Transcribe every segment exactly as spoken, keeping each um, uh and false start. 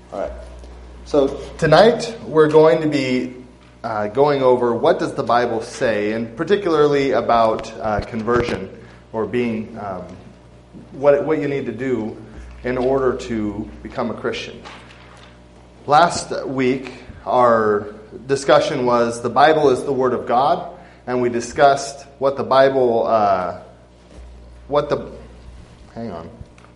All right. So tonight we're going to be uh, going over what does the Bible say, and particularly about uh, conversion or being um, what what you need to do in order to become a Christian. Last week our discussion was the Bible is the Word of God, and we discussed what the Bible, uh, what the, hang on.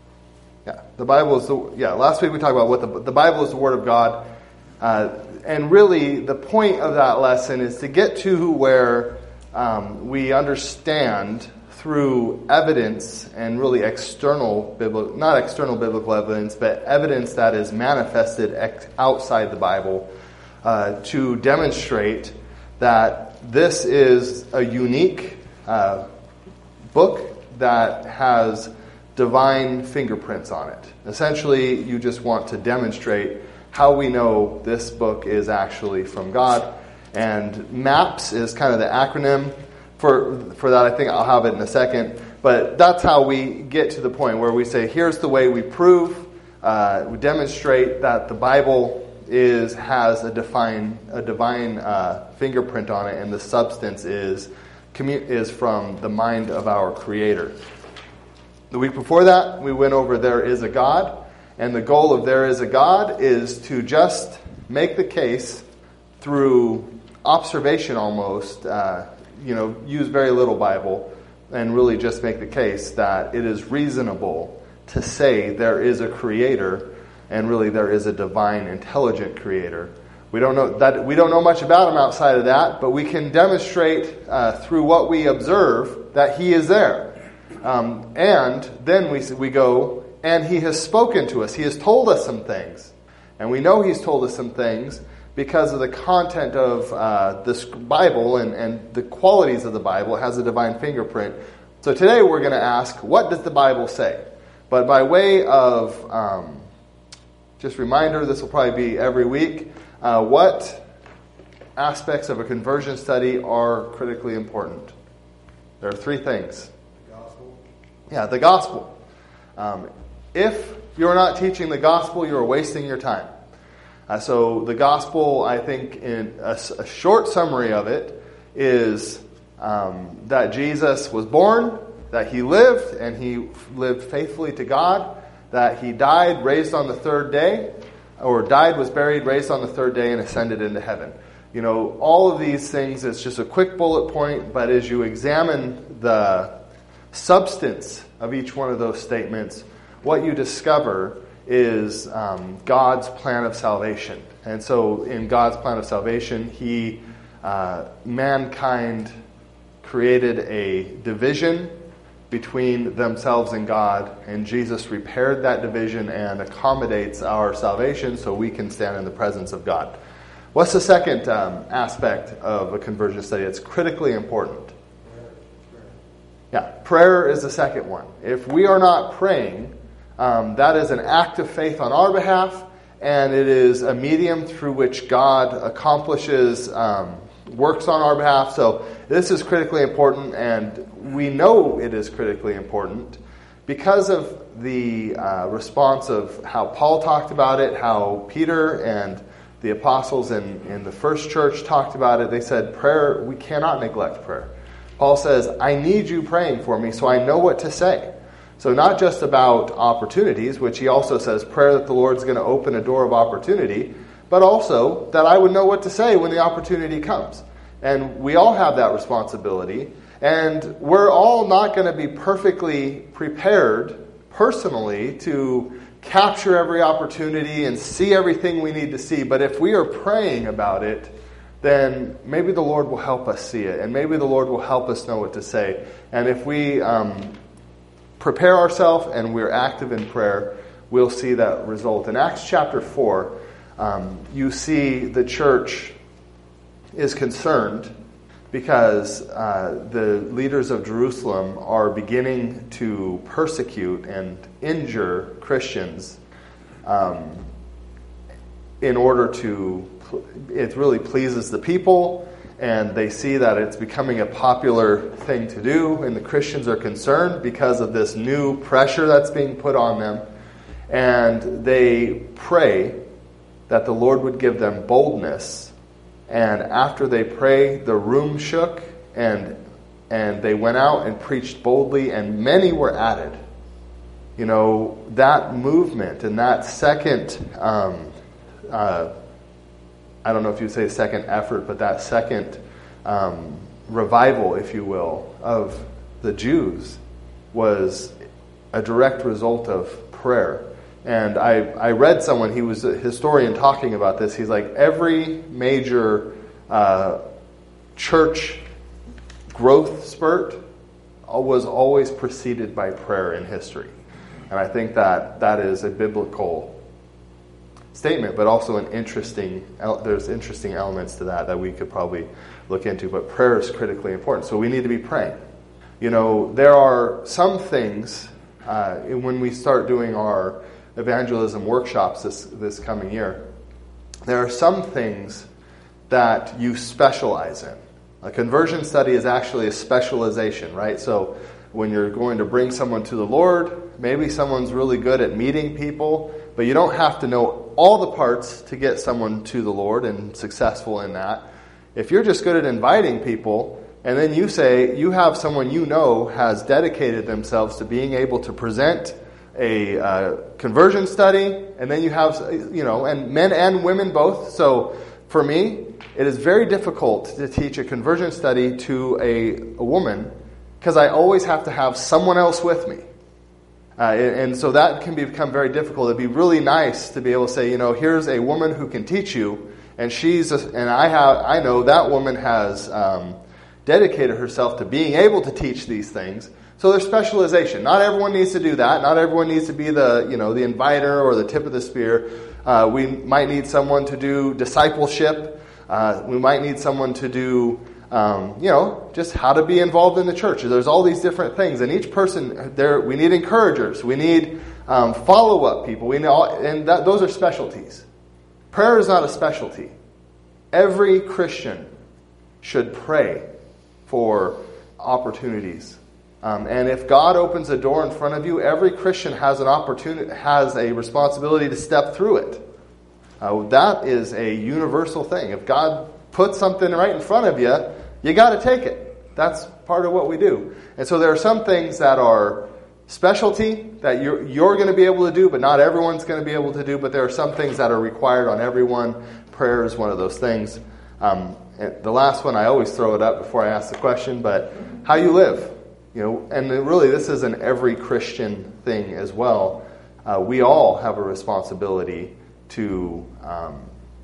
Yeah, the Bible is the, yeah, last week we talked about what the, the Bible is the Word of God. Uh, and really the point of that lesson is to get to where um, we understand through evidence and really external, biblical, not external biblical evidence, but evidence that is manifested ex- outside the Bible uh, to demonstrate that this is a unique uh, book that has divine fingerprints on it. Essentially, you just want to demonstrate how we know this book is actually from God. And MAPS is kind of the acronym for for that. I think I'll have it in a second. But that's how we get to the point where we say, here's the way we prove, uh, we demonstrate that the Bible is has a divine a divine uh, fingerprint on it, and the substance is commu- is from the mind of our Creator. The week before that, we went over There Is a God, and the goal of There Is a God is to just make the case through observation almost, uh, you know, use very little Bible, and really just make the case that it is reasonable to say there is a Creator, and really there is a divine, intelligent Creator. We don't know that we don't know much about Him outside of that, but we can demonstrate uh, through what we observe that He is there. Um, and then we we go, and He has spoken to us. He has told us some things. And we know He's told us some things because of the content of uh, this Bible and, and the qualities of the Bible. It has a divine fingerprint. So today we're going to ask, what does the Bible say? But by way of um, just reminder, this will probably be every week, uh, what aspects of a conversion study are critically important? There are three things. Yeah, the gospel. Um, if you're not teaching the gospel, you're wasting your time. Uh, so the gospel, I think, in a, a short summary of it, is um, that Jesus was born, that He lived, and He lived faithfully to God, that He died, raised on the third day, or died, was buried, raised on the third day, and ascended into heaven. You know, all of these things, it's just a quick bullet point, but as you examine the substance of each one of those statements, what you discover is um, God's plan of salvation. And so in God's plan of salvation, He, uh, mankind created a division between themselves and God, and Jesus repaired that division and accommodates our salvation so we can stand in the presence of God. What's the second um, aspect of a conversion study? It's critically important. Yeah, prayer is the second one. If we are not praying, um, that is an act of faith on our behalf, and it is a medium through which God accomplishes um, works on our behalf. So this is critically important, and we know it is critically important because of the uh, response of how Paul talked about it, how Peter and the apostles in, in the first church talked about it. They said prayer, we cannot neglect prayer. Paul says, I need you praying for me so I know what to say. So not just about opportunities, which he also says prayer that the Lord's going to open a door of opportunity, but also that I would know what to say when the opportunity comes. And we all have that responsibility. And we're all not going to be perfectly prepared personally to capture every opportunity and see everything we need to see. But if we are praying about it, then maybe the Lord will help us see it, and maybe the Lord will help us know what to say. And if we um, prepare ourselves and we're active in prayer, we'll see that result. In Acts chapter four, um, you see the church is concerned because uh, the leaders of Jerusalem are beginning to persecute and injure Christians um, in order to it really pleases the people, and they see that it's becoming a popular thing to do, and the Christians are concerned because of this new pressure that's being put on them, and they pray that the Lord would give them boldness. And after they prayed, the room shook, and and they went out and preached boldly, and many were added. You know, that movement and that second, um, uh, I don't know if you'd say second effort, but that second um, revival, if you will, of the Jews was a direct result of prayer. And I, I read someone, he was a historian talking about this. He's like, every major uh, church growth spurt was always preceded by prayer in history. And I think that that is a biblical statement, but also an interesting, there's interesting elements to that that we could probably look into. But prayer is critically important. So we need to be praying. You know, there are some things, uh, when we start doing our evangelism workshops this, this coming year, there are some things that you specialize in. A conversion study is actually a specialization, right? So when you're going to bring someone to the Lord, maybe someone's really good at meeting people, but you don't have to know all the parts to get someone to the Lord and successful in that. If you're just good at inviting people, and then you say you have someone you know has dedicated themselves to being able to present a uh, conversion study, and then you have, you know, and men and women both. So for me, it is very difficult to teach a conversion study to a, a woman because I always have to have someone else with me. Uh, and, and so that can become very difficult. It'd be really nice to be able to say, you know, here's a woman who can teach you, and she's, a, and I have, I know that woman has um, dedicated herself to being able to teach these things. So there's specialization. Not everyone needs to do that. Not everyone needs to be the, you know, the inviter or the tip of the spear. Uh, we might need someone to do discipleship. Uh, we might need someone to do, um, you know, just how to be involved in the church. There's all these different things, and each person there. We need encouragers. We need um, follow-up people. We know, and that, those are specialties. Prayer is not a specialty. Every Christian should pray for opportunities. Um, and if God opens a door in front of you, every Christian has an opportunity, has a responsibility to step through it. Uh, that is a universal thing. If God puts something right in front of you, you got to take it. That's part of what we do. And so there are some things that are specialty that you're, you're going to be able to do, but not everyone's going to be able to do. But there are some things that are required on everyone. Prayer is one of those things. Um, the last one, I always throw it up before I ask the question, but how you live. You know, and really, this is an every Christian thing as well. Uh, we all have a responsibility to um,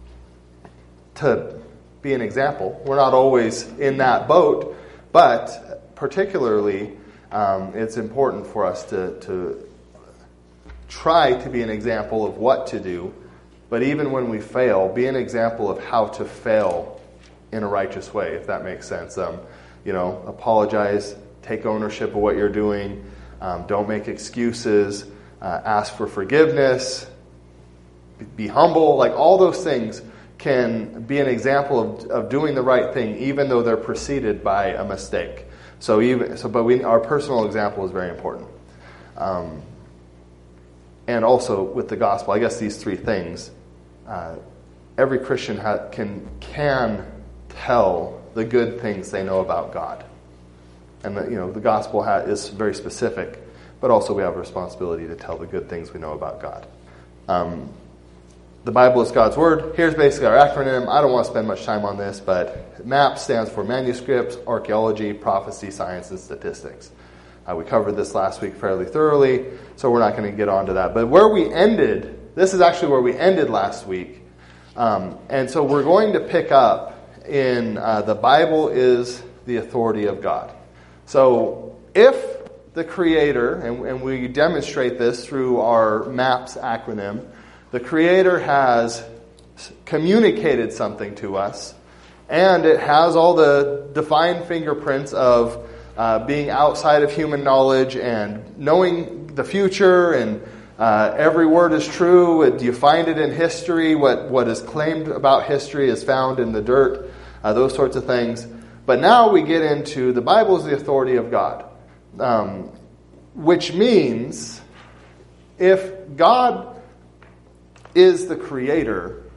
to be an example. We're not always in that boat, but particularly, um, it's important for us to to try to be an example of what to do. But even when we fail, be an example of how to fail in a righteous way, if that makes sense. Um, you know, apologize. Take ownership of what you're doing. Um, don't make excuses. Uh, ask for forgiveness. Be, be humble. Like all those things can be an example of, of doing the right thing, even though they're preceded by a mistake. So even so, but we, our personal example is very important. Um, and also with the gospel, I guess these three things. Uh, every Christian ha- can can tell the good things they know about God. And the, you know, the gospel ha- is very specific, but also we have a responsibility to tell the good things we know about God. Um, the Bible is God's Word. Here's basically our acronym. I don't want to spend much time on this, but MAP stands for Manuscripts, Archaeology, Prophecy, Science, and Statistics. Uh, we covered this last week fairly thoroughly, so we're not going to get onto that. But where we ended, this is actually where we ended last week. Um, and so we're going to pick up in uh, the Bible is the authority of God. So if the Creator, and, and we demonstrate this through our MAPS acronym, the Creator has communicated something to us, and it has all the defined fingerprints of uh, being outside of human knowledge and knowing the future, and uh, every word is true. Do you find it in history? What, what is claimed about history is found in the dirt, uh, those sorts of things. But now we get into the Bible is the authority of God, um, which means if God is the Creator,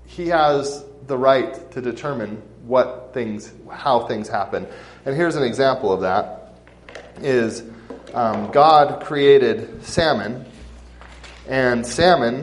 he has the right to determine what things, how things happen. And here's an example of that, is um, God created salmon, and salmon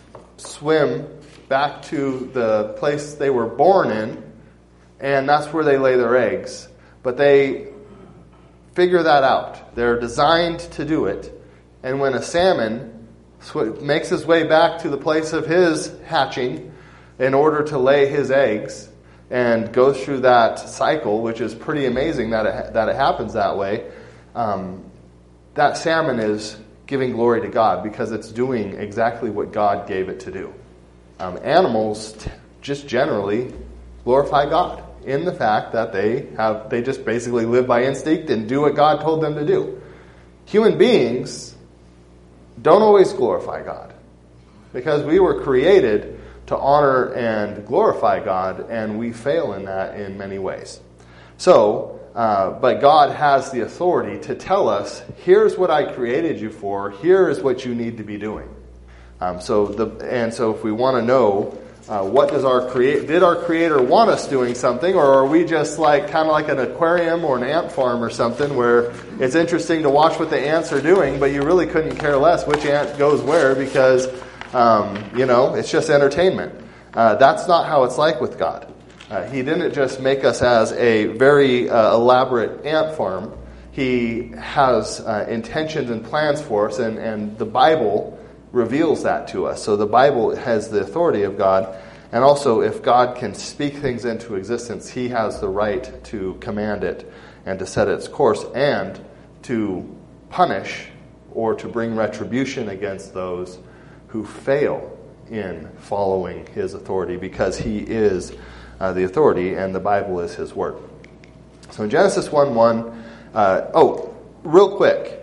swim back to the place they were born in, and that's where they lay their eggs. But they figure that out. They're designed to do it. And when a salmon sw- makes his way back to the place of his hatching in order to lay his eggs and goes through that cycle, which is pretty amazing that it, that it happens that way, um, that salmon is giving glory to God because it's doing exactly what God gave it to do. Um, animals t- just generally glorify God in the fact that they have they just basically live by instinct and do what God told them to do. Human beings don't always glorify God because we were created to honor and glorify God, and we fail in that in many ways. So, uh, but God has the authority to tell us, here's what I created you for, here is what you need to be doing. Um, so the and so if we want to know uh, what does our create did our Creator want us doing something, or are we just like kind of like an aquarium or an ant farm or something where it's interesting to watch what the ants are doing, but you really couldn't care less which ant goes where because um, you know it's just entertainment. Uh, that's not how it's like with God. Uh, he didn't just make us as a very uh, elaborate ant farm. He has uh, intentions and plans for us, and, and the Bible reveals that to us. So the Bible has the authority of God, and also if God can speak things into existence, he has the right to command it and to set its course and to punish or to bring retribution against those who fail in following his authority, because he is uh, the authority and the Bible is his word. So in Genesis one one, uh, oh, real quick,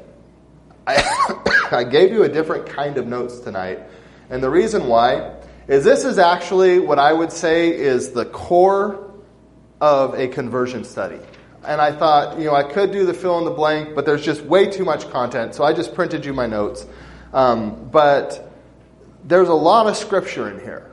I, I gave you a different kind of notes tonight, and the reason why is this is actually what I would say is the core of a conversion study. And I thought, you know, I could do the fill in the blank, but there's just way too much content, so I just printed you my notes. Um, but there's a lot of scripture in here.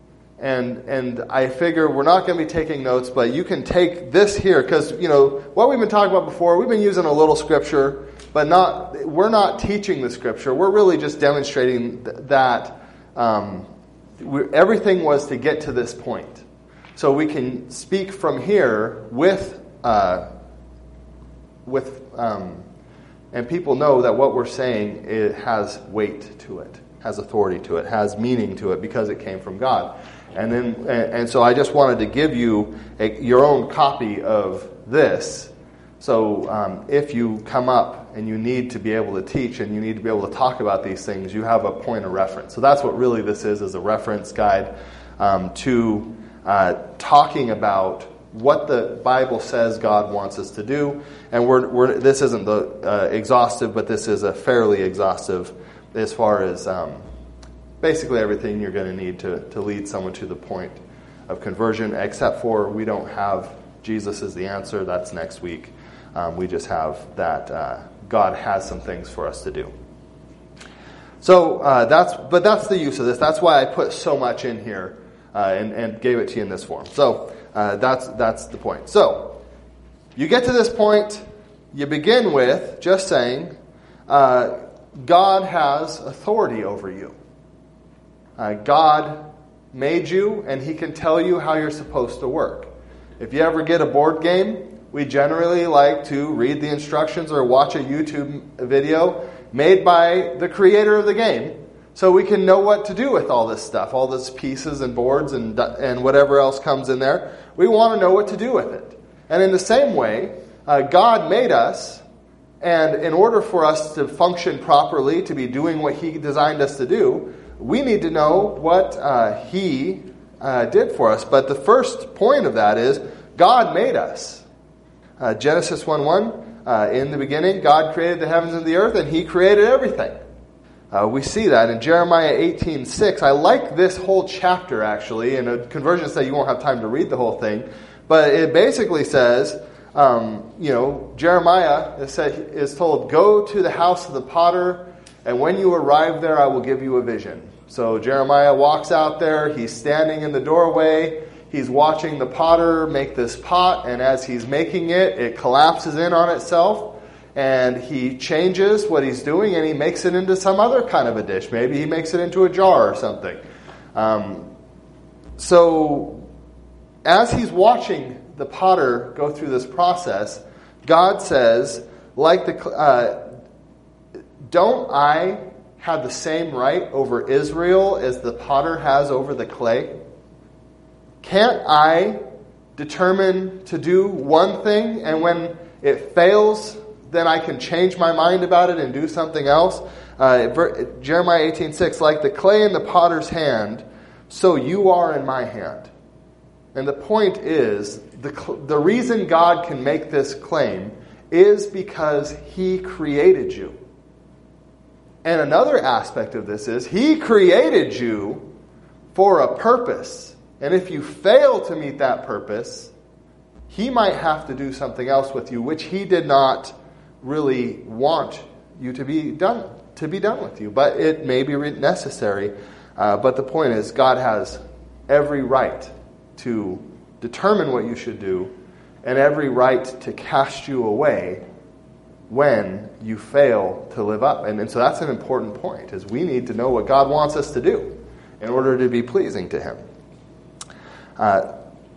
And and I figure we're not going to be taking notes, but you can take this here, because, you know, what we've been talking about before, we've been using a little scripture, but not we're not teaching the scripture. We're really just demonstrating th- that um, everything was to get to this point. So we can speak from here with, uh, with um, and people know that what we're saying, it has weight to it, has authority to it, has meaning to it, because it came from God. And then, and, and so I just wanted to give you a, your own copy of this. So um, if you come up and you need to be able to teach and you need to be able to talk about these things, you have a point of reference. So that's what really this is, is a reference guide um, to uh, talking about what the Bible says God wants us to do. And we're, we're this isn't the uh, exhaustive, but this is a fairly exhaustive as far as um, basically everything you're going to need to, to lead someone to the point of conversion, except for we don't have Jesus is the answer. That's next week. Um, we just have that uh, God has some things for us to do. So uh, that's, but that's the use of this. That's why I put so much in here uh, and, and gave it to you in this form. So uh, that's that's the point. So you get to this point, you begin with just saying uh, God has authority over you. Uh, God made you, and he can tell you how you're supposed to work. If you ever get a board game, we generally like to read the instructions or watch a YouTube video made by the creator of the game, so we can know what to do with all this stuff, all these pieces and boards and and whatever else comes in there. We want to know what to do with it. And in the same way, uh, God made us, and in order for us to function properly, to be doing what he designed us to do, we need to know what uh, he uh, did for us. But the first point of that is God made us. Uh, Genesis one one, uh, in the beginning, God created the heavens and the earth, and he created everything. Uh, we see that in Jeremiah eighteen six. I like this whole chapter, actually. In a conversion study, you won't have time to read the whole thing. But it basically says, um, you know, Jeremiah is, said, is told, go to the house of the potter, and when you arrive there, I will give you a vision. So Jeremiah walks out there. He's standing in the doorway. He's watching the potter make this pot, and as he's making it, it collapses in on itself. And he changes what he's doing, and he makes it into some other kind of a dish. Maybe he makes it into a jar or something. Um, so as he's watching the potter go through this process, God says, like the uh, don't I have the same right over Israel as the potter has over the clay? Can't I determine to do one thing, and when it fails, then I can change my mind about it and do something else? Uh, Jeremiah eighteen six, like the clay in the potter's hand, so you are in my hand. And the point is, the, the reason God can make this claim is because He created you. And another aspect of this is, He created you for a purpose. And if you fail to meet that purpose, He might have to do something else with you, which He did not really want you to be done to be done with you. But it may be necessary. Uh, but the point is, God has every right to determine what you should do, and every right to cast you away when you fail to live up. And, and so that's an important point, is we need to know what God wants us to do in order to be pleasing to Him. Uh,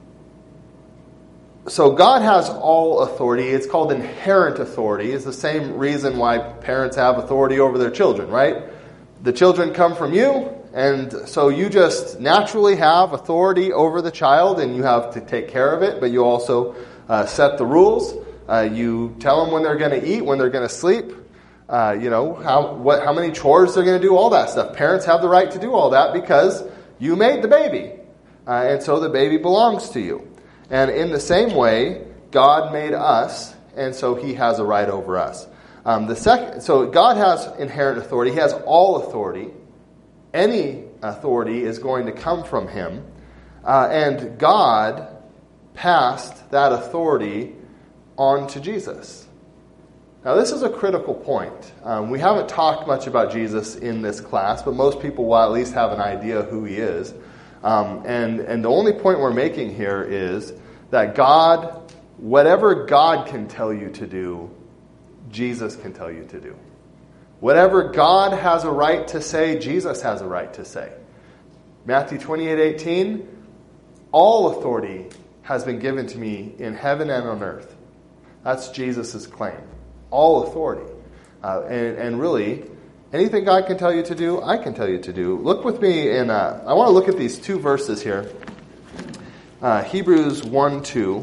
so God has all authority. It's called inherent authority. It's the same reason why parents have authority over their children, right? The children come from you, and so you just naturally have authority over the child, and you have to take care of it, but you also uh, set the rules. Uh, you tell them when they're going to eat, when they're going to sleep, uh, you know, how what how many chores they're going to do, all that stuff. Parents have the right to do all that because you made the baby, uh, and so the baby belongs to you. And in the same way, God made us, and so He has a right over us. Um, the second, so God has inherent authority. He has all authority. Any authority is going to come from Him. Uh, and God passed that authority on to Jesus. Now, this is a critical point. Um, we haven't talked much about Jesus in this class, but most people will at least have an idea who He is. Um, and, and the only point we're making here is that God, whatever God can tell you to do, Jesus can tell you to do. Whatever God has a right to say, Jesus has a right to say. Matthew twenty-eight eighteen, all authority has been given to me in heaven and on earth. That's Jesus' claim. All authority. Uh, and, and really, anything God can tell you to do, I can tell you to do. Look with me in, uh, I want to look at these two verses here. Uh, Hebrews one two.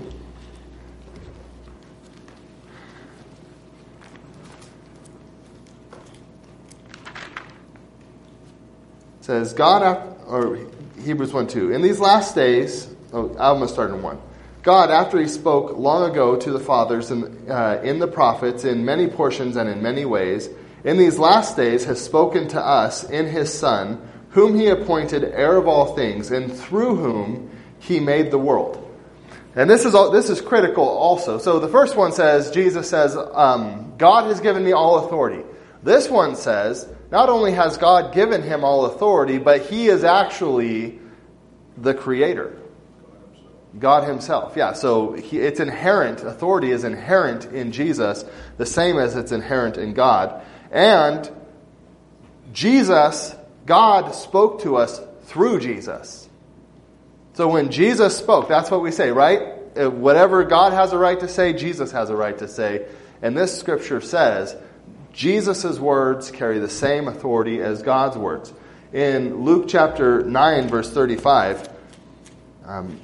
It says, God, or Hebrews one two, in these last days, oh, I'm going to start in one. God, after He spoke long ago to the fathers in, uh, in the prophets in many portions and in many ways, in these last days has spoken to us in His Son, whom He appointed heir of all things, and through whom He made the world. And this is all, this is critical also. So the first one says, Jesus says, um, God has given me all authority. This one says, not only has God given Him all authority, but He is actually the Creator. God Himself. Yeah, so he, it's inherent. Authority is inherent in Jesus, the same as it's inherent in God. And Jesus, God spoke to us through Jesus. So when Jesus spoke, that's what we say, right? Whatever God has a right to say, Jesus has a right to say. And this scripture says, Jesus' words carry the same authority as God's words. In Luke chapter nine, verse thirty-five, um,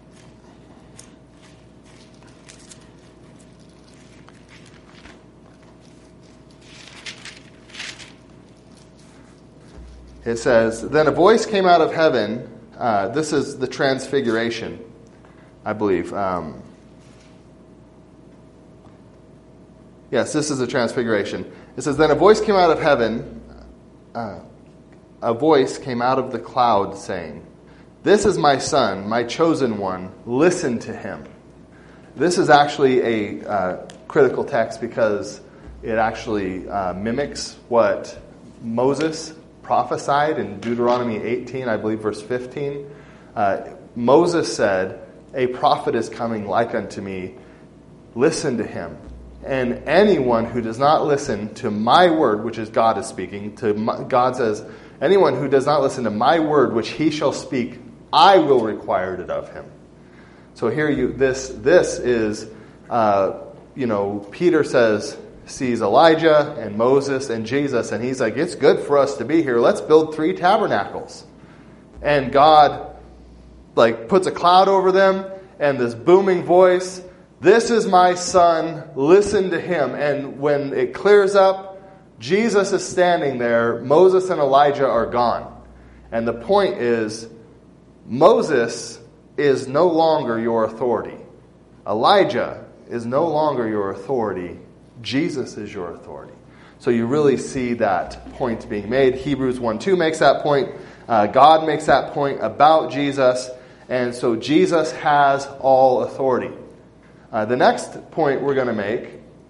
it says, then a voice came out of heaven. Uh, this is the transfiguration, I believe. Um, yes, this is the transfiguration. It says, then a voice came out of heaven. Uh, a voice came out of the cloud saying, this is my Son, my chosen one. Listen to Him. This is actually a uh, critical text because it actually uh, mimics what Moses prophesied in Deuteronomy eighteen, I believe verse fifteen. Uh, Moses said, "A prophet is coming like unto me. Listen to him. And anyone who does not listen to my word," which is God is speaking, to my, God says, "Anyone who does not listen to my word, which he shall speak, I will require it of him." So here you this this is uh, you know Peter says sees Elijah and Moses and Jesus, and he's like, "It's good for us to be here. Let's build three tabernacles." And God like puts a cloud over them and this booming voice, "This is my son, listen to him." And when it clears up, Jesus is standing there, Moses and Elijah are gone. And the point is, Moses is no longer your authority. Elijah is no longer your authority. Jesus is your authority. So you really see that point being made. Hebrews one two makes that point. Uh, God makes that point about Jesus. And so Jesus has all authority. Uh, the next point we're going to make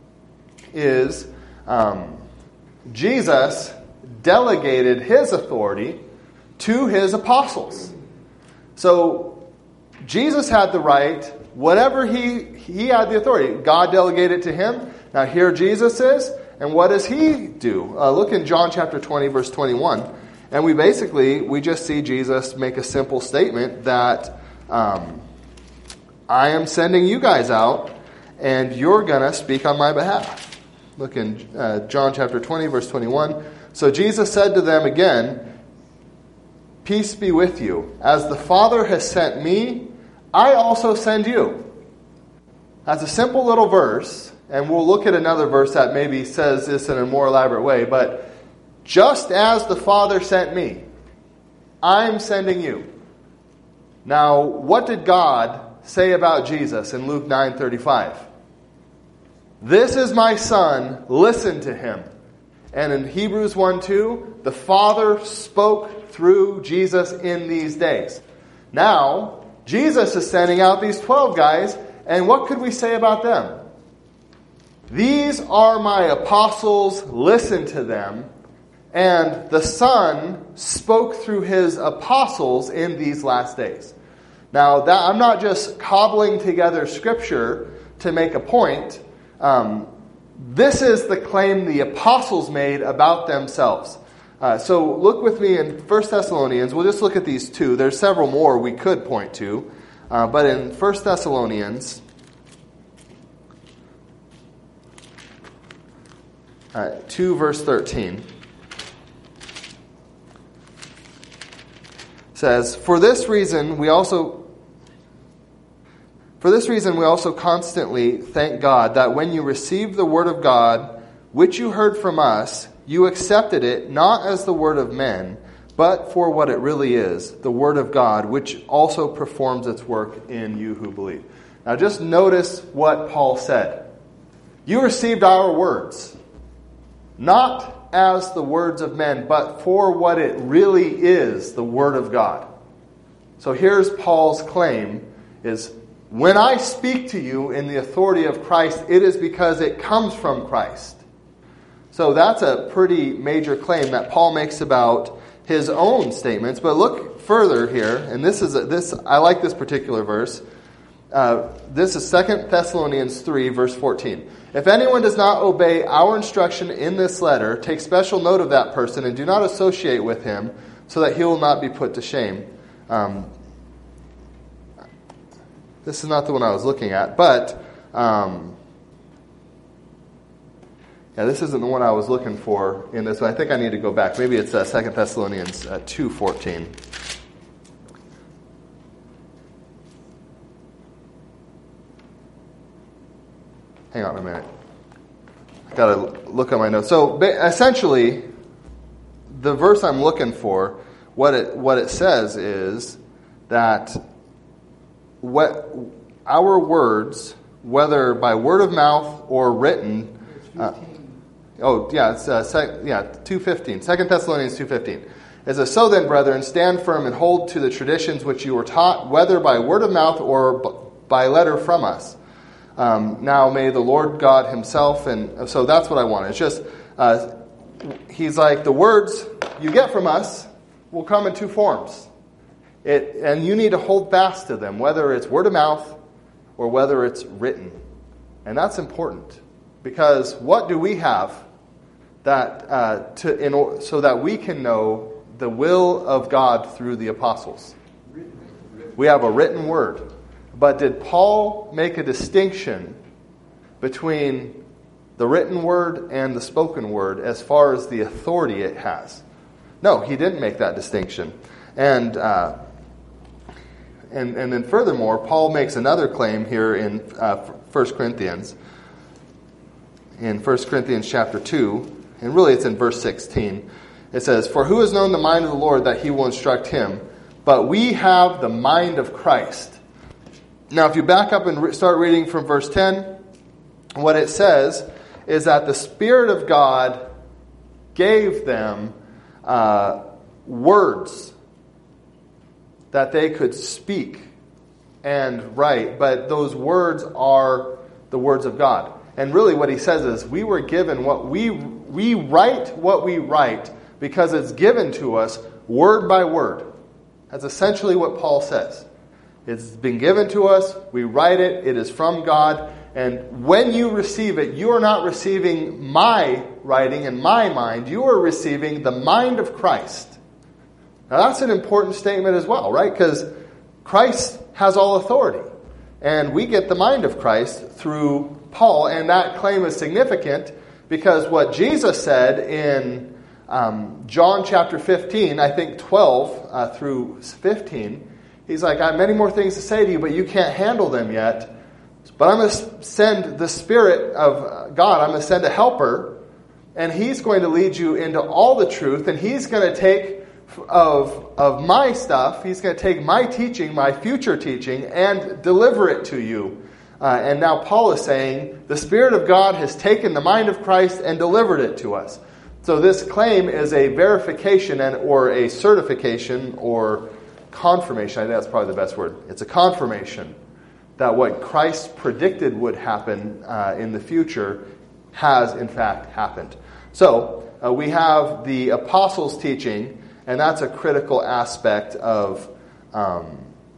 is um, Jesus delegated his authority to his apostles. So Jesus had the right, whatever he, he had the authority. God delegated to him. Now here Jesus is, and what does he do? Uh, look in John chapter twenty, verse twenty-one. And we basically, we just see Jesus make a simple statement that um, I am sending you guys out, and you're going to speak on my behalf. Look in uh, John chapter twenty, verse twenty-one. So Jesus said to them again, "Peace be with you. As the Father has sent me, I also send you." That's a simple little verse, and we'll look at another verse that maybe says this in a more elaborate way, but just as the Father sent me, I'm sending you. Now, what did God say about Jesus in Luke nine thirty-five? "This is my son, listen to him." And in Hebrews one two, the Father spoke through Jesus in these days. Now, Jesus is sending out these twelve guys, and what could we say about them? "These are my apostles, listen to them." And the Son spoke through his apostles in these last days. Now, that, I'm not just cobbling together Scripture to make a point. Um, this is the claim the apostles made about themselves. Uh, so look with me in First Thessalonians. We'll just look at these two. There's several more we could point to. Uh, but in First Thessalonians, uh, two verse thirteen, says, For this reason we also... For this reason, we also constantly thank God that when you received the word of God, which you heard from us, you accepted it not as the word of men, but for what it really is, the word of God, which also performs its work in you who believe. Now just notice what Paul said. You received our words, not as the words of men, but for what it really is, the word of God. So here's Paul's claim is, when I speak to you in the authority of Christ, it is because it comes from Christ. So that's a pretty major claim that Paul makes about his own statements. But look further here, and this is a, this I like this particular verse. Uh, this is Second Thessalonians three, verse fourteen. If anyone does not obey our instruction in this letter, take special note of that person and do not associate with him, so that he will not be put to shame. Um, This is not the one I was looking at, but um, yeah, this isn't the one I was looking for in this one. I think I need to go back. Maybe it's uh, Second Thessalonians uh, two fourteen. Hang on a minute. I got to look at my notes. So essentially, the verse I'm looking for, what it what it says is that what our words, whether by word of mouth or written, uh, oh yeah, it's uh, sec, yeah two fifteen, Second Thessalonians two fifteen. It says, so then, brethren, stand firm and hold to the traditions which you were taught, whether by word of mouth or b- by letter from us. Um, now may the Lord God Himself, and so that's what I want. It's just uh, He's like the words you get from us will come in two forms. It, and you need to hold fast to them, whether it's word of mouth or whether it's written. And that's important, because what do we have that uh, to in, so that we can know the will of God through the apostles? We have a written word. But did Paul make a distinction between the written word and the spoken word as far as the authority it has? No, he didn't make that distinction. And uh, and and then furthermore, Paul makes another claim here in uh, First Corinthians. In First Corinthians chapter two, and really it's in verse sixteen. It says, "For who has known the mind of the Lord that he will instruct him? But we have the mind of Christ." Now, if you back up and re- start reading from verse ten, what it says is that the Spirit of God gave them uh, words that they could speak and write, but those words are the words of God. And really what he says is we were given what we we write what we write because it's given to us word by word. That's essentially what Paul says. It's been given to us, we write it, it is from God, and when you receive it, you are not receiving my writing and my mind, you are receiving the mind of Christ. Now that's an important statement as well, right? Because Christ has all authority, and we get the mind of Christ through Paul, and that claim is significant because what Jesus said in um, John chapter fifteen, I think twelve uh, through fifteen, he's like, I have many more things to say to you, but you can't handle them yet. But I'm going to send the Spirit of God. I'm going to send a helper, and he's going to lead you into all the truth, and he's going to take of, of my stuff, he's going to take my teaching, my future teaching, and deliver it to you. Uh, and now Paul is saying, the Spirit of God has taken the mind of Christ and delivered it to us. So this claim is a verification and or a certification or confirmation. I think that's probably the best word. It's a confirmation that what Christ predicted would happen uh, in the future has in fact happened. So uh, we have the apostles' teaching, and that's a critical aspect of um,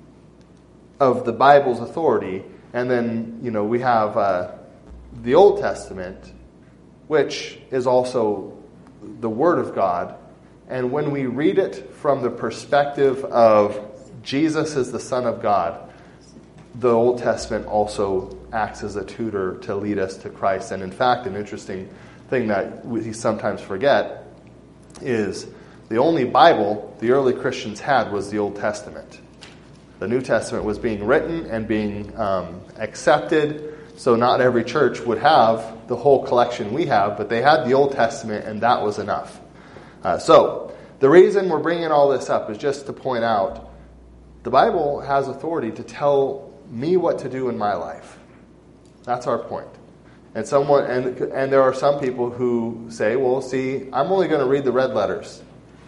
of the Bible's authority. And then you know we have uh, the Old Testament, which is also the Word of God. And when we read it from the perspective of Jesus as the Son of God, the Old Testament also acts as a tutor to lead us to Christ. And in fact, an interesting thing that we sometimes forget is the only Bible the early Christians had was the Old Testament. The New Testament was being written and being um, accepted, so not every church would have the whole collection we have, but they had the Old Testament, and that was enough. Uh, so, the reason we're bringing all this up is just to point out the Bible has authority to tell me what to do in my life. That's our point. And someone, and and there are some people who say, well, see, I'm only going to read the red letters.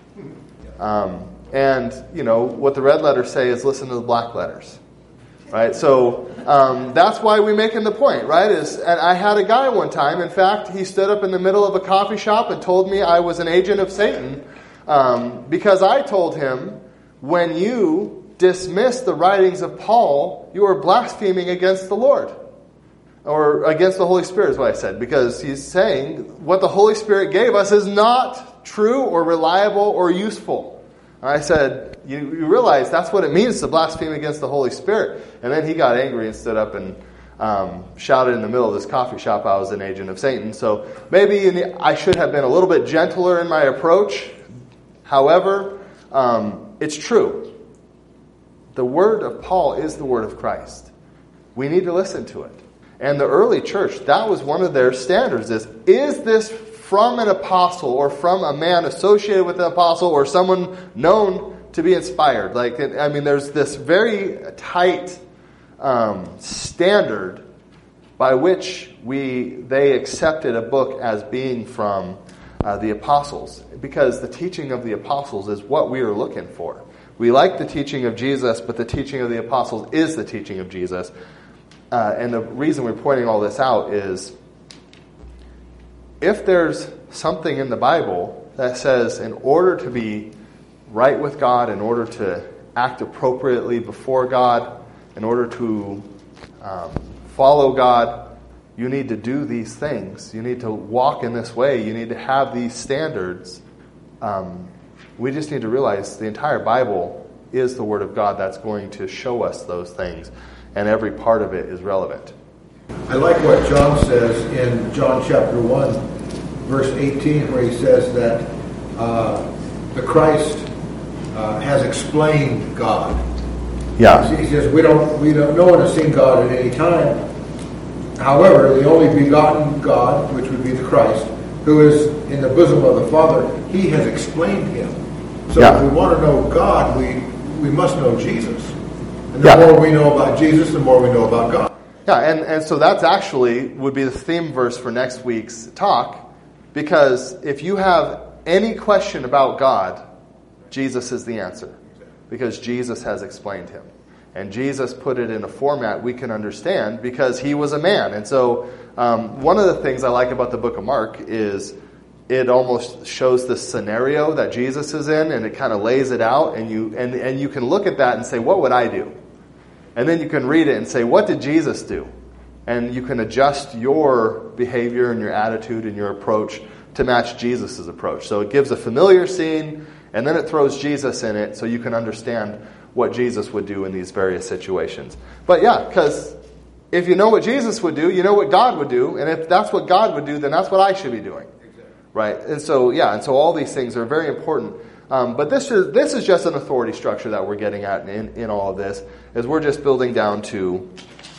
Um, and, you know, what the red letters say is listen to the black letters. Right? So um, that's why we're making the point, right? Is and I had a guy one time, in fact, he stood up in the middle of a coffee shop and told me I was an agent of Satan um, because I told him, when you dismiss the writings of Paul, you are blaspheming against the Lord. Or against the Holy Spirit is what I said, because he's saying what the Holy Spirit gave us is not true or reliable or useful. And I said, you, you realize that's what it means to blaspheme against the Holy Spirit. And then he got angry and stood up and um, shouted in the middle of this coffee shop I was an agent of Satan. So maybe in the, I should have been a little bit gentler in my approach. However, um, it's true. The word of Paul is the word of Christ. We need to listen to it. And the early church, that was one of their standards, is, is this from an apostle or from a man associated with an apostle or someone known to be inspired? Like, I mean, there's this very tight um, standard by which we they accepted a book as being from uh, the apostles, because the teaching of the apostles is what we are looking for. We like the teaching of Jesus, but the teaching of the apostles is the teaching of Jesus. Uh, and the reason we're pointing all this out is, if there's something in the Bible that says in order to be right with God, in order to act appropriately before God, in order to um, follow God, you need to do these things. You need to walk in this way. You need to have these standards. Um, we just need to realize the entire Bible is the Word of God that's going to show us those things, and every part of it is relevant. I like what John says in John chapter one, verse eighteen, where he says that uh, the Christ uh, has explained God. Yeah. He says we don't, we don't, no one has seen God at any time. However, the only begotten God, which would be the Christ, who is in the bosom of the Father, He has explained Him. So yeah. if we want to know God, we we must know Jesus. And the yeah. more we know about Jesus, the more we know about God. Yeah, and, and so that's actually would be the theme verse for next week's talk, because if you have any question about God, Jesus is the answer, because Jesus has explained Him. And Jesus put it in a format we can understand because He was a man. And so um, one of the things I like about the book of Mark is it almost shows the scenario that Jesus is in, and it kind of lays it out, and you and, and you can look at that and say, what would I do? And then you can read it and say, what did Jesus do? And you can adjust your behavior and your attitude and your approach to match Jesus' approach. So it gives a familiar scene, and then it throws Jesus in it so you can understand what Jesus would do in these various situations. But yeah, because if you know what Jesus would do, you know what God would do. And if that's what God would do, then that's what I should be doing. Exactly. Right? And so, yeah, and so all these things are very important. Um, but this is this is just an authority structure that we're getting at in, in all of this, is we're just building down to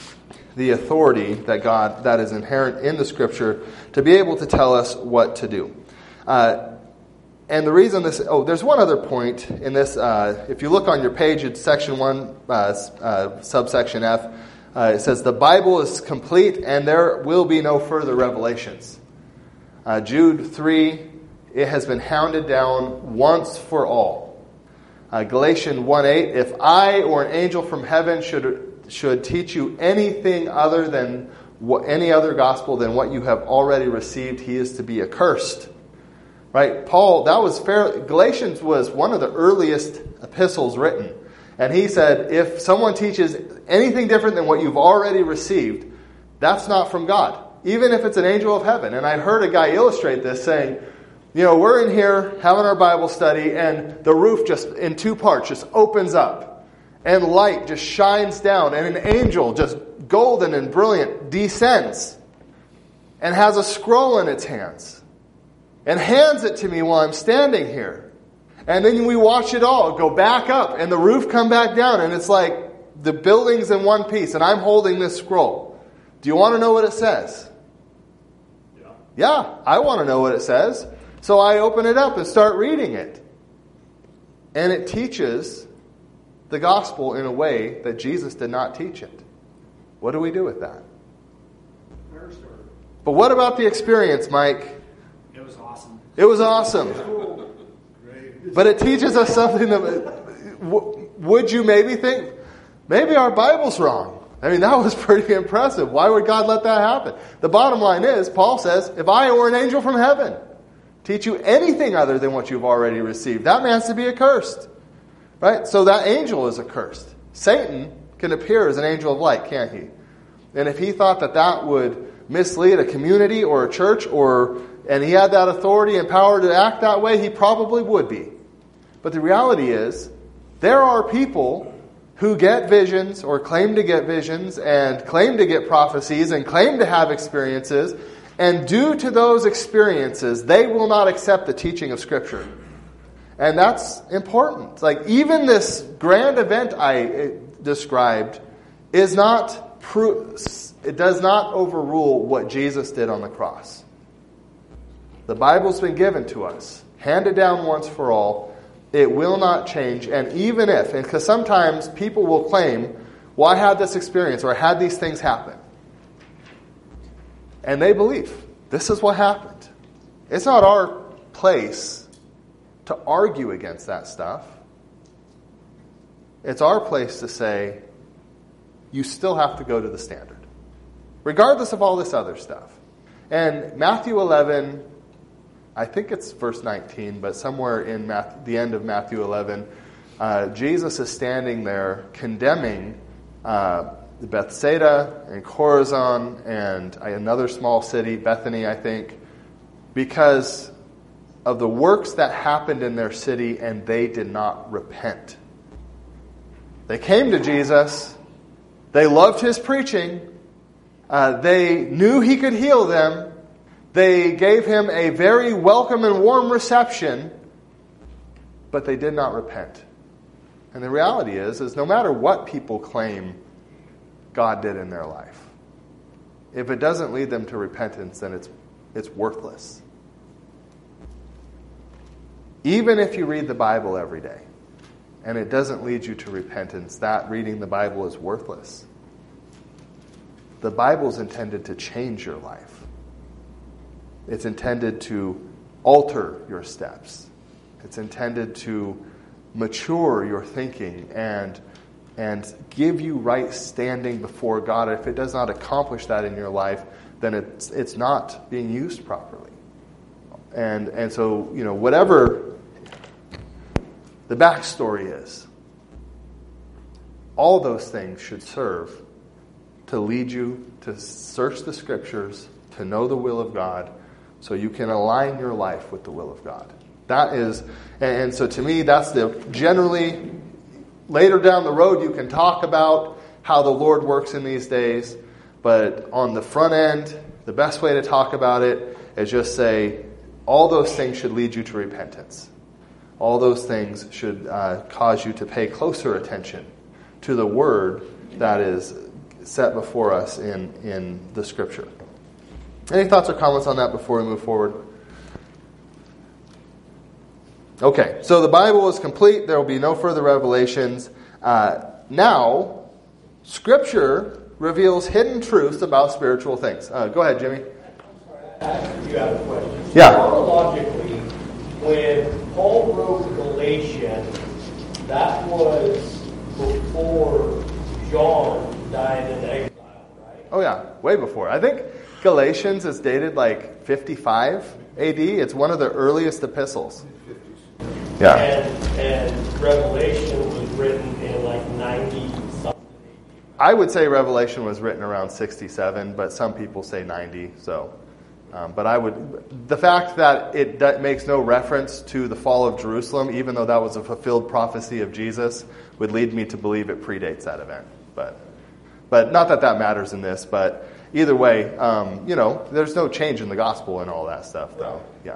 the authority that God, that is inherent in the Scripture to be able to tell us what to do. Uh, and the reason this, oh, there's one other point in this. Uh, if you look on your page, it's section one, uh, uh, subsection F. Uh, it says, the Bible is complete and there will be no further revelations. Uh, Jude three, it has been hounded down once for all. Uh, Galatians one eight, if I or an angel from heaven should should teach you anything other than what, any other gospel than what you have already received, he is to be accursed. Right? Paul, that was fair. Galatians was one of the earliest epistles written. And he said, if someone teaches anything different than what you've already received, that's not from God. Even if it's an angel of heaven. And I heard a guy illustrate this saying, you know, we're in here having our Bible study and the roof just in two parts just opens up. And light just shines down. And an angel, just golden and brilliant, descends. And has a scroll in its hands. And hands it to me while I'm standing here. And then we watch it all go back up. And the roof come back down. And it's like the building's in one piece. And I'm holding this scroll. Do you want to know what it says? Yeah. Yeah, I want to know what it says. So I open it up and start reading it. And it teaches the gospel in a way that Jesus did not teach it. What do we do with that? But what about the experience, Mike? It was awesome. It was awesome. But it teaches us something that, would you maybe think, maybe our Bible's wrong? I mean, that was pretty impressive. Why would God let that happen? The bottom line is, Paul says, if I or an angel from heaven teach you anything other than what you've already received, that man's to be accursed. Right? So that angel is accursed. Satan can appear as an angel of light, can't he? And if he thought that that would mislead a community or a church, or and he had that authority and power to act that way, he probably would be. But the reality is, there are people who get visions or claim to get visions and claim to get prophecies and claim to have experiences, and due to those experiences, they will not accept the teaching of Scripture. And that's important. Like, even this grand event I described is not pro- it does not overrule what Jesus did on the cross. The Bible's been given to us, handed down once for all. It will not change. And even if, and because sometimes people will claim, well, I had this experience or I had these things happen. And they believe this is what happened. It's not our place to argue against that stuff. It's our place to say, you still have to go to the standard, regardless of all this other stuff. And Matthew eleven I think it's verse nineteen, but somewhere in Matthew, the end of Matthew eleven, uh, Jesus is standing there condemning uh, Bethsaida and Chorazin and another small city, Bethany, I think, because of the works that happened in their city, and they did not repent. They came to Jesus. They loved his preaching. Uh, they knew he could heal them. They gave him a very welcome and warm reception, but they did not repent. And the reality is, is no matter what people claim God did in their life, if it doesn't lead them to repentance, then it's it's worthless. Even if you read the Bible every day and it doesn't lead you to repentance, that reading the Bible is worthless. The Bible is intended to change your life. It's intended to alter your steps. It's intended to mature your thinking and and give you right standing before God. If it does not accomplish that in your life, then it's it's not being used properly. And and so, you know, whatever the backstory is, all those things should serve to lead you to search the Scriptures, to know the will of God, so you can align your life with the will of God. That is, and so to me, that's the generally, later down the road, you can talk about how the Lord works in these days, but on the front end, the best way to talk about it is just say, all those things should lead you to repentance. All those things should uh, cause you to pay closer attention to the Word that is set before us in, in the Scripture. Any thoughts or comments on that before we move forward? Okay, so the Bible is complete. There will be no further revelations. Uh, now, Scripture reveals hidden truths about spiritual things. Uh, go ahead, Jimmy. I'm sorry, I, you have a question. Yeah. Chronologically, when Paul wrote Galatians, that was before John died in exile, right? Oh yeah, way before. I think Galatians is dated like fifty-five A D. It's one of the earliest epistles. Yeah. And, and Revelation was written in like ninety something. I would say Revelation was written around sixty-seven, but some people say ninety. So, um, but I would, the fact that it that makes no reference to the fall of Jerusalem, even though that was a fulfilled prophecy of Jesus, would lead me to believe it predates that event. But, but not that that matters in this. But either way, um, you know, there's no change in the gospel and all that stuff, though. Yeah.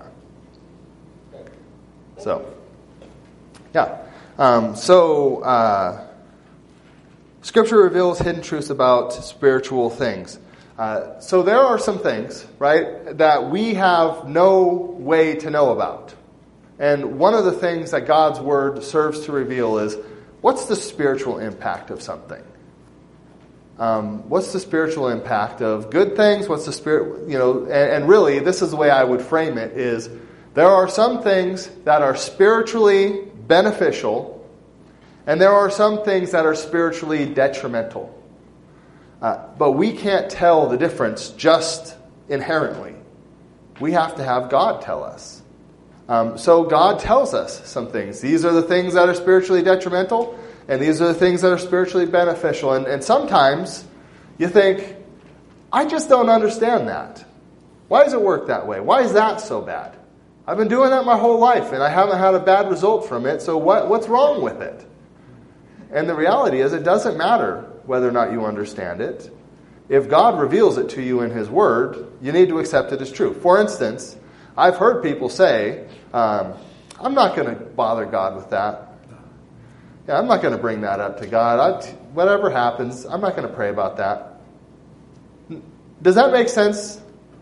So. Yeah. Um, so, uh, Scripture reveals hidden truths about spiritual things. Uh, so there are some things, right, that we have no way to know about. And one of the things that God's Word serves to reveal is, what's the spiritual impact of something? Um, what's the spiritual impact of good things? What's the spirit, you know, and, and really, this is the way I would frame it, is there are some things that are spiritually beneficial, and there are some things that are spiritually detrimental. Uh, but we can't tell the difference just inherently. We have to have God tell us. Um, so God tells us some things. These are the things that are spiritually detrimental, and these are the things that are spiritually beneficial. And, and sometimes you think, I just don't understand that. Why does it work that way? Why is that so bad? I've been doing that my whole life, and I haven't had a bad result from it, so what, what's wrong with it? And the reality is, it doesn't matter whether or not you understand it. If God reveals it to you in His Word, you need to accept it as true. For instance, I've heard people say, um, I'm not going to bother God with that. Yeah, I'm not going to bring that up to God. I, whatever happens, I'm not going to pray about that. Does that make sense?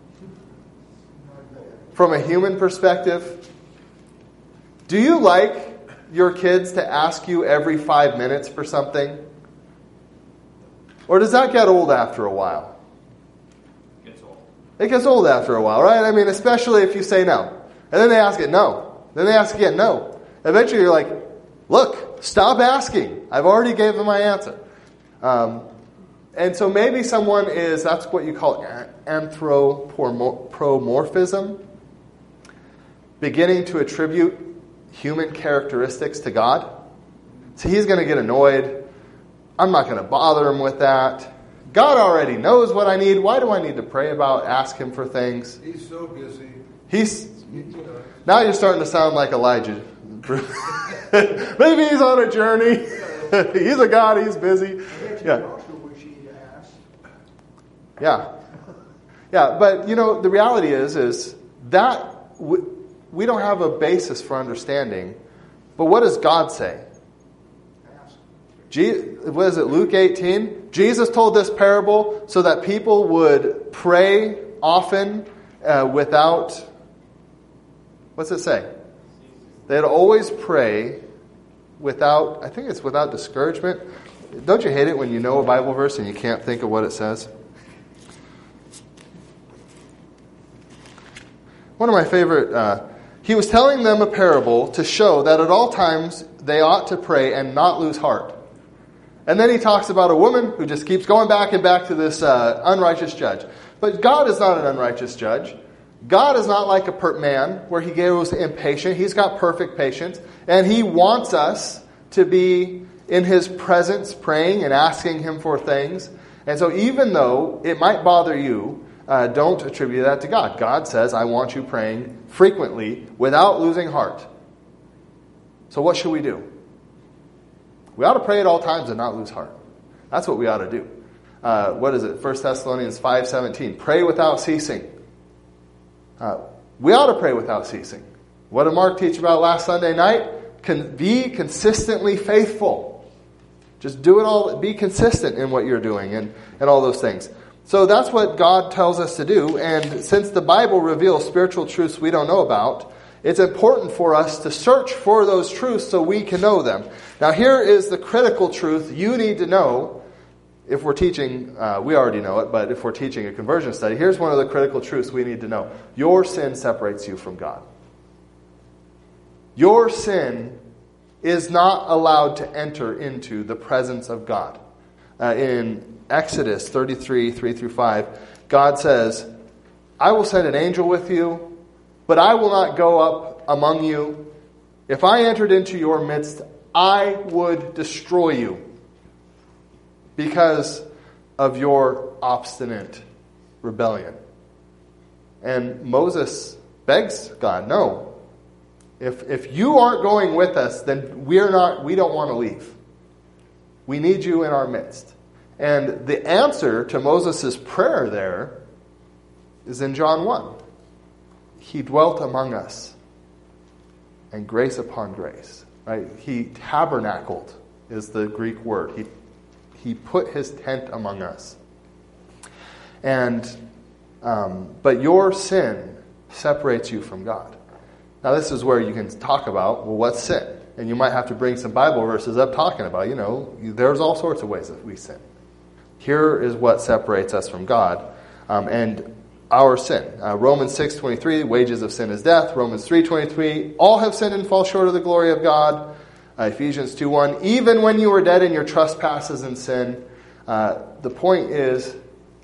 From a human perspective, do you like your kids to ask you every five minutes for something? Or does that get old after a while? It gets old. It gets old after a while, right? I mean, especially if you say no. And then they ask it no. Then they ask again no. Eventually you're like, look, stop asking. I've already gave them my answer. Um, and so maybe someone is, that's what you call anthropomorphism. beginning to attribute human characteristics to God. So he's going to get annoyed. I'm not going to bother him with that. God already knows what I need. Why do I need to pray about, ask him for things? He's so busy. He's now you're starting to sound like Elijah. Maybe he's on a journey. He's a God. He's busy. Yeah. Yeah. Yeah. But you know, the reality is, is that we, we don't have a basis for understanding. But what does God say? Je- what is it? Luke eighteen. Jesus told this parable so that people would pray often uh, without. What's it say? They'd always pray without, I think it's without discouragement. Don't you hate it when you know a Bible verse and you can't think of what it says? One of my favorite, uh, he was telling them a parable to show that at all times they ought to pray and not lose heart. And then he talks about a woman who just keeps going back and back to this uh, unrighteous judge. But God is not an unrighteous judge. God is not like a per- man where he grows impatient. He's got perfect patience. And he wants us to be in his presence praying and asking him for things. And so even though it might bother you, uh, don't attribute that to God. God says, I want you praying frequently without losing heart. So what should we do? We ought to pray at all times and not lose heart. That's what we ought to do. Uh, what is it? First Thessalonians five seventeen. Pray without ceasing. Uh, we ought to pray without ceasing. What did Mark teach about last Sunday night? Can be consistently faithful. Just do it all. Be consistent in what you're doing and, and all those things. So that's what God tells us to do. And since the Bible reveals spiritual truths we don't know about, it's important for us to search for those truths so we can know them. Now here is the critical truth you need to know. If we're teaching, uh, we already know it, but if we're teaching a conversion study, here's one of the critical truths we need to know. Your sin separates you from God. Your sin is not allowed to enter into the presence of God. Uh, in Exodus thirty-three, three through five, God says, I will send an angel with you, but I will not go up among you. If I entered into your midst, I would destroy you. Because of your obstinate rebellion. And Moses begs God, no. If if you aren't going with us, then we're not we don't want to leave. We need you in our midst. And the answer to Moses' prayer there is in John one. He dwelt among us. And grace upon grace. Right? He tabernacled is the Greek word. He He put his tent among us. And, um, but your sin separates you from God. Now this is where you can talk about, well, what's sin? And you might have to bring some Bible verses up talking about, you know, there's all sorts of ways that we sin. Here is what separates us from God. Um, and our sin. Uh, Romans six twenty-three, wages of sin is death. Romans three twenty-three, all have sinned and fall short of the glory of God. Uh, Ephesians two one, even when you were dead in your trespasses and sin, uh, the point is,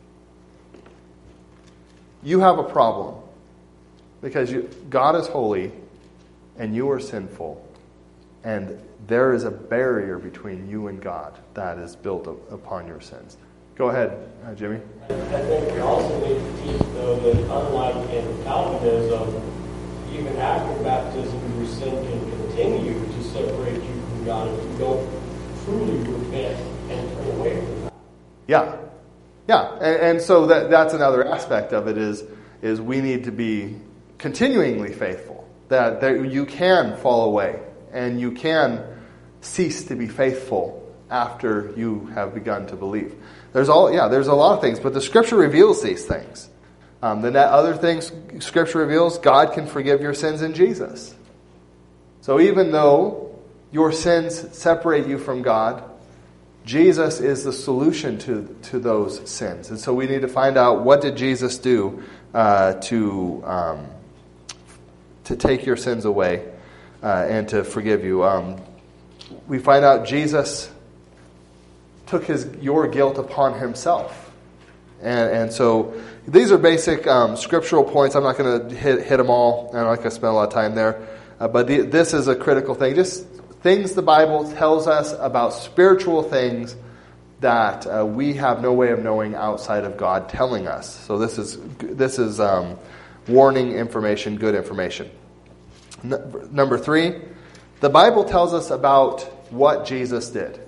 you have a problem. Because you, God is holy, and you are sinful. And there is a barrier between you and God that is built up upon your sins. Go ahead, uh, Jimmy. I think we also need to teach, though, that unlike in Calvinism, even after baptism, your sin can continue to separate you from God if you don't truly repent and turn away from that. Yeah. Yeah. And, and so that that's another aspect of it is, is we need to be continuingly faithful. That, that you can fall away and you can cease to be faithful after you have begun to believe. There's all yeah, there's a lot of things, but the Scripture reveals these things. Um, the other things Scripture reveals, God can forgive your sins in Jesus. So even though your sins separate you from God, Jesus is the solution to, to those sins. And so we need to find out, what did Jesus do uh, to um, to take your sins away uh, and to forgive you. Um, we find out Jesus took his your guilt upon himself. And, and so these are basic um, scriptural points. I'm not going to hit, hit them all. I'm not going to spend a lot of time there. Uh, but the, this is a critical thing. Just things the Bible tells us about spiritual things that uh, we have no way of knowing outside of God telling us. So this is this is um, warning information, good information. N- number three, the Bible tells us about what Jesus did.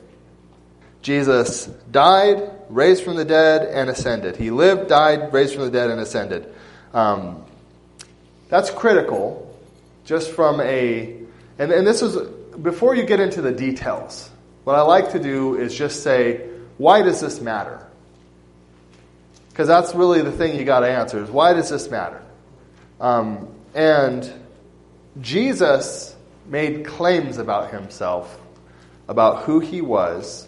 Jesus died, raised from the dead, and ascended. He lived, died, raised from the dead, and ascended. Um, that's critical. Just from a, and, and this is, before you get into the details, what I like to do is just say, why does this matter? Because that's really the thing you got to answer, is why does this matter? Um, and Jesus made claims about himself, about who he was,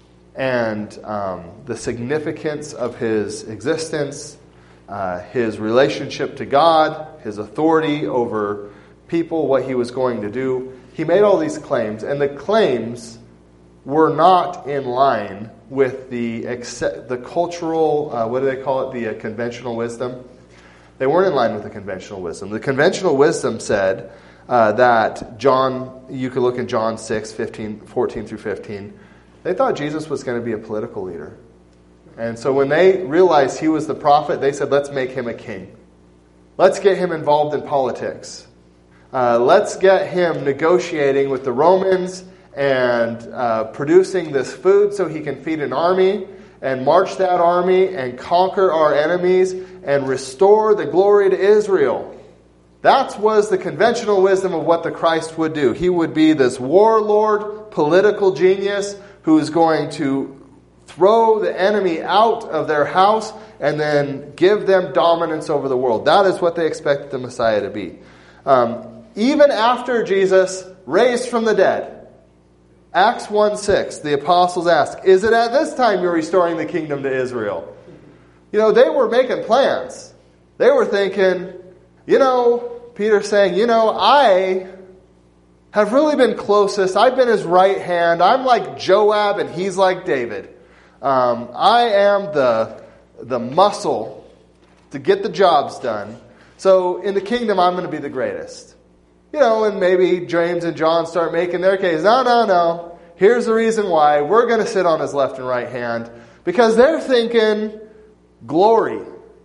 and um, the significance of his existence, uh, his relationship to God, his authority over people, what he was going to do. He made all these claims, and the claims were not in line with the the cultural, uh, what do they call it, the uh, conventional wisdom. They weren't in line with the conventional wisdom. The conventional wisdom said uh, that John, you could look in John six, fifteen, fourteen through fifteen, they thought Jesus was going to be a political leader. And so when they realized he was the prophet, they said, let's make him a king. Let's get him involved in politics. Uh, let's get him negotiating with the Romans and uh, producing this food so he can feed an army and march that army and conquer our enemies and restore the glory to Israel. That was the conventional wisdom of what the Christ would do. He would be this warlord, political genius who is going to throw the enemy out of their house and then give them dominance over the world. That is what they expected the Messiah to be. Um, Even after Jesus raised from the dead, Acts one six, the apostles ask, is it at this time you're restoring the kingdom to Israel? You know, they were making plans. They were thinking, you know, Peter's saying, you know, I have really been closest. I've been his right hand. I'm like Joab and he's like David. Um, I am the, the muscle to get the jobs done. So in the kingdom, I'm going to be the greatest. You know, and maybe James and John start making their case. No, no, no. Here's the reason why. We're going to sit on his left and right hand. Because they're thinking glory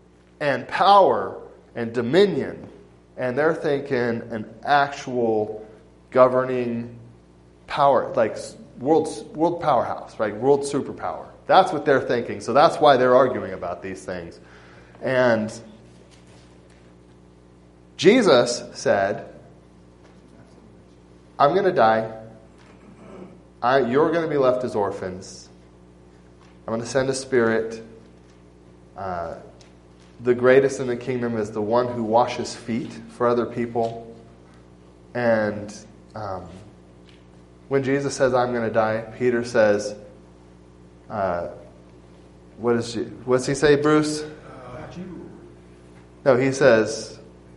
and power and dominion. And they're thinking an actual governing power, like world, world powerhouse, right? World superpower. That's what they're thinking. So that's why they're arguing about these things. And Jesus said, I'm going to die. I, you're going to be left as orphans. I'm going to send a spirit. Uh, the greatest in the kingdom is the one who washes feet for other people. And um, when Jesus says, I'm going to die, Peter says, uh, what is she, what's he say, Bruce? Uh, no, he says,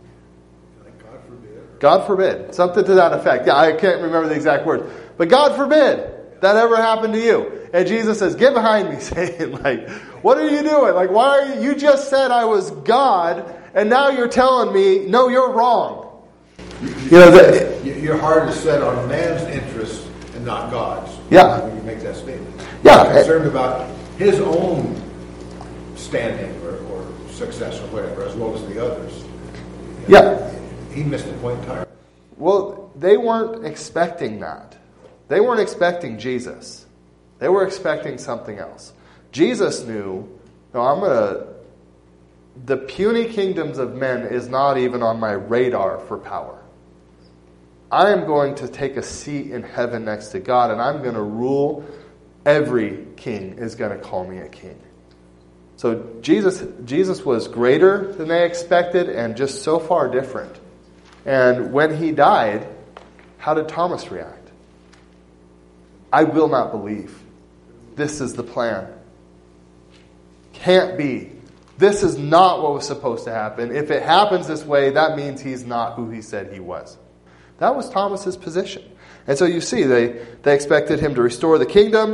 God forbid. Something to that effect. Yeah, I can't remember the exact words. But God forbid that ever happened to you. And Jesus says, get behind me, Satan. Like, what are you doing? Like, why are you, you just said I was God, and now you're telling me, no, you're wrong. You know, that, your heart is set on man's interests and not God's. Yeah. When you make that statement. Yeah. You're concerned about his own standing or, or success or whatever, as well as the others. Yeah. He missed the point entirely. Well, they weren't expecting that. They weren't expecting Jesus. They were expecting something else. Jesus knew, no, I'm going to, the puny kingdoms of men is not even on my radar for power. I am going to take a seat in heaven next to God, and I'm going to rule. Every king is going to call me a king. So Jesus, Jesus was greater than they expected and just so far different. And when he died, how did Thomas react? I will not believe. This is the plan. Can't be. This is not what was supposed to happen. If it happens this way, that means he's not who he said he was. That was Thomas's position. And so you see, they, they expected him to restore the kingdom. They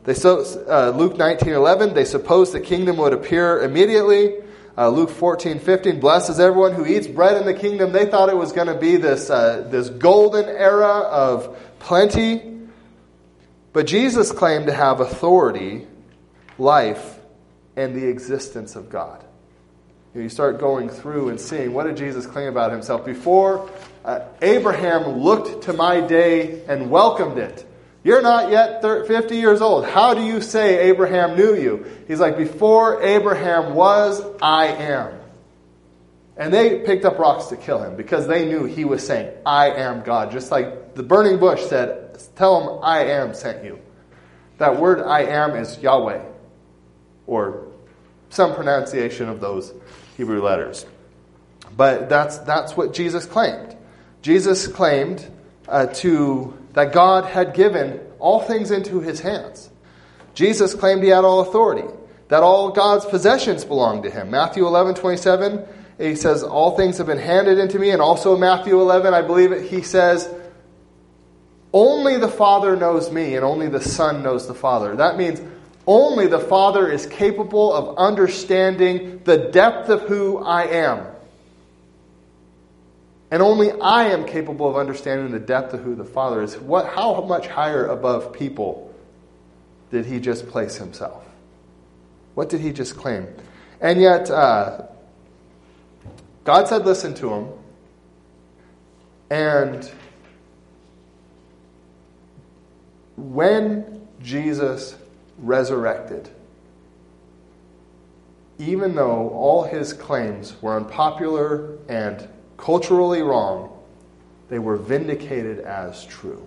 They so uh, Luke nineteen eleven, they supposed the kingdom would appear immediately. Uh, Luke fourteen fifteen, blessed is everyone who eats bread in the kingdom. They thought it was going to be this uh, this golden era of plenty. But Jesus claimed to have authority, life, and the existence of God. You start going through and seeing, what did Jesus claim about himself? Before uh, Abraham looked to my day and welcomed it. You're not yet fifty years old. How do you say Abraham knew you? He's like, before Abraham was, I am. And they picked up rocks to kill him because they knew he was saying, I am God. Just like the burning bush said, tell him I am sent you. That word I am is Yahweh, or some pronunciation of those Hebrew letters. But that's that's what Jesus claimed. Jesus claimed uh, to that God had given all things into his hands. Jesus claimed he had all authority, that all God's possessions belonged to him. Matthew eleven twenty-seven, he says, all things have been handed into me. And also Matthew eleven, I believe it, he says, only the Father knows me and only the Son knows the Father. That means only the Father is capable of understanding the depth of who I am. And only I am capable of understanding the depth of who the Father is. What? How much higher above people did he just place himself? What did he just claim? And yet, uh, God said, listen to him. And when Jesus resurrected, even though all his claims were unpopular and culturally wrong, they were vindicated as true.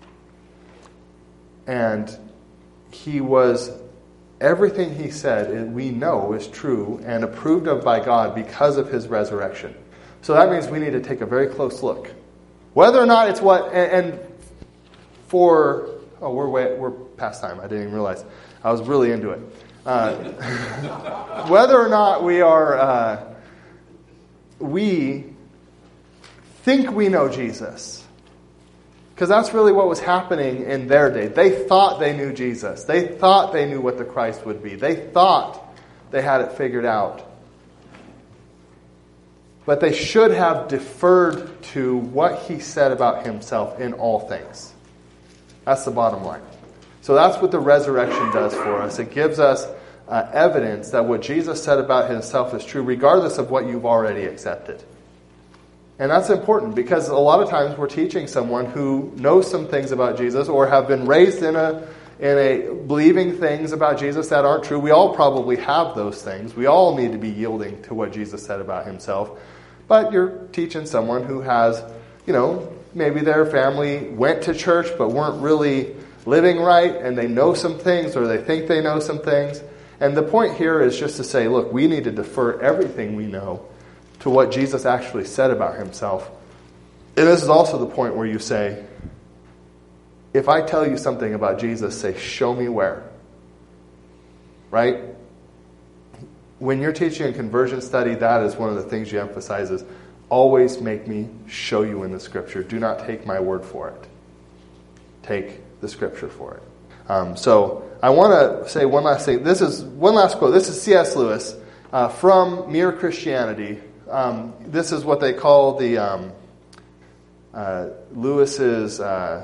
And he was, everything he said, we know is true and approved of by God because of his resurrection. So that means we need to take a very close look. Whether or not it's what, and, and for, oh, we're way, we're past time. I didn't even realize. I was really into it. Uh, whether or not we are, uh, we think we know Jesus. Because that's really what was happening in their day. They thought they knew Jesus. They thought they knew what the Christ would be. They thought they had it figured out. But they should have deferred to what he said about himself in all things. That's the bottom line. So that's what the resurrection does for us. It gives us uh, evidence that what Jesus said about himself is true, regardless of what you've already accepted. And that's important because a lot of times we're teaching someone who knows some things about Jesus or have been raised in a in a believing things about Jesus that aren't true. We all probably have those things. We all need to be yielding to what Jesus said about himself. But you're teaching someone who has, you know, maybe their family went to church but weren't really living right, and they know some things or they think they know some things. And the point here is just to say, look, we need to defer everything we know to what Jesus actually said about himself. And this is also the point where you say, if I tell you something about Jesus, say, show me where. Right? When you're teaching a conversion study, that is one of the things you emphasize is, always make me show you in the Scripture. Do not take my word for it. Take the Scripture for it. Um, so I want to say one last thing. This is one last quote. This is C S Lewis uh, from Mere Christianity. Um, this is what they call the um, uh, Lewis's. Uh,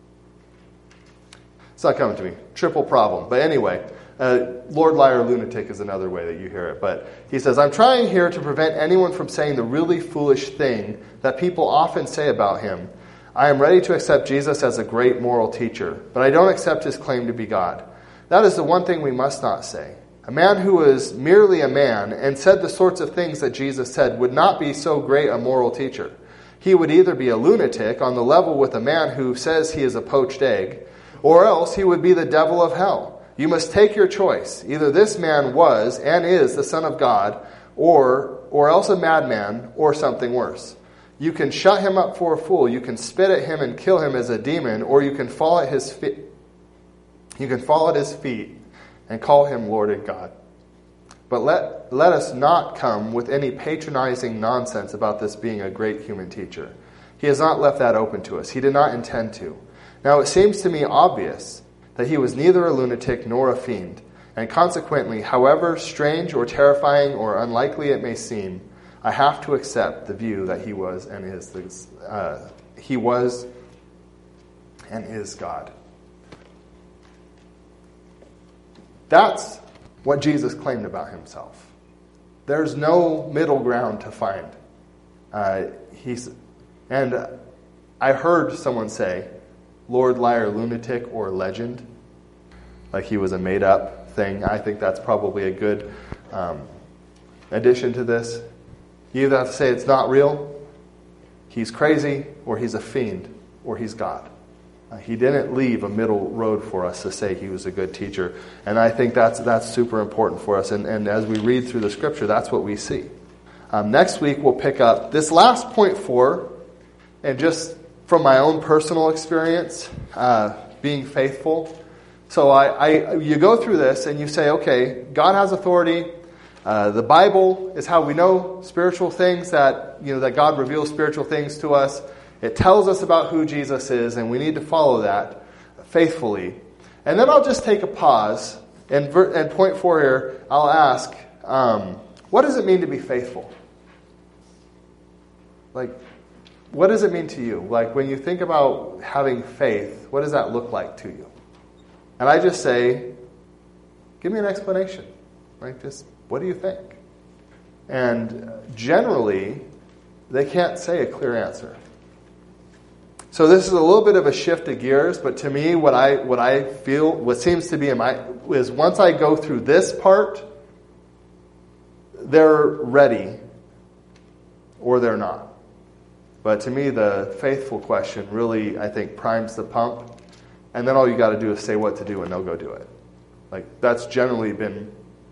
it's not coming to me. Triple problem. But anyway, uh, Lord Liar Lunatic is another way that you hear it. But he says, I'm trying here to prevent anyone from saying the really foolish thing that people often say about him. I am ready to accept Jesus as a great moral teacher, but I don't accept his claim to be God. That is the one thing we must not say. A man who was merely a man and said the sorts of things that Jesus said would not be so great a moral teacher. He would either be a lunatic on the level with a man who says he is a poached egg, or else he would be the devil of hell. You must take your choice. Either this man was and is the Son of God, or, or else a madman, or something worse. You can shut him up for a fool. You can spit at him and kill him as a demon, or you can fall at his feet. You can fall at his feet and call him Lord and God. But let let us not come with any patronizing nonsense about this being a great human teacher. He has not left that open to us. He did not intend to. Now it seems to me obvious that he was neither a lunatic nor a fiend, and consequently, however strange or terrifying or unlikely it may seem, I have to accept the view that he was and is uh, he was and is God. That's what Jesus claimed about himself. There's no middle ground to find. Uh, he's, and I heard someone say, Lord, liar, lunatic, or legend, like he was a made-up thing. I think that's probably a good um, addition to this. You either have to say it's not real, he's crazy, or he's a fiend, or he's God. Uh, he didn't leave a middle road for us to say he was a good teacher. And I think that's that's super important for us. And, and as we read through the scripture, that's what we see. Um, next week, we'll pick up this last point four, and just from my own personal experience, uh, being faithful. So I, I, you go through this and you say, okay, God has authority. Uh, the Bible is how we know spiritual things, that you know that God reveals spiritual things to us. It tells us about who Jesus is, and we need to follow that faithfully. And then I'll just take a pause, and, ver- and point four here, I'll ask, um, what does it mean to be faithful? Like, what does it mean to you? Like, when you think about having faith, what does that look like to you? And I just say, give me an explanation. Like, just, what do you think? And generally, they can't say a clear answer. So this is a little bit of a shift of gears, but to me, what I what I feel, what seems to be in my, is once I go through this part, they're ready, or they're not. But to me, the faithful question really, I think, primes the pump, and then all you got to do is say what to do, and they'll go do it. Like, that's generally been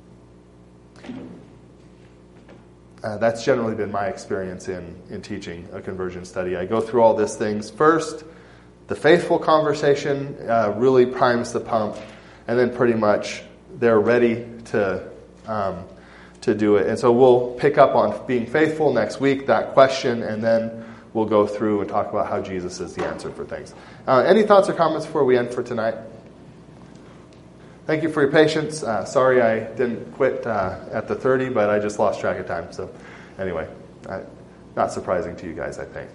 uh, that's generally been my experience in in teaching a conversion study. I go through all these things first. The faithful conversation uh, really primes the pump, and then pretty much they're ready to um, to do it. And so we'll pick up on being faithful next week, that question, and then we'll go through and talk about how Jesus is the answer for things. Uh, any thoughts or comments before we end for tonight? Thank you for your patience. Uh, sorry I didn't quit uh, at the thirty, but I just lost track of time. So anyway, uh, not surprising to you guys, I think.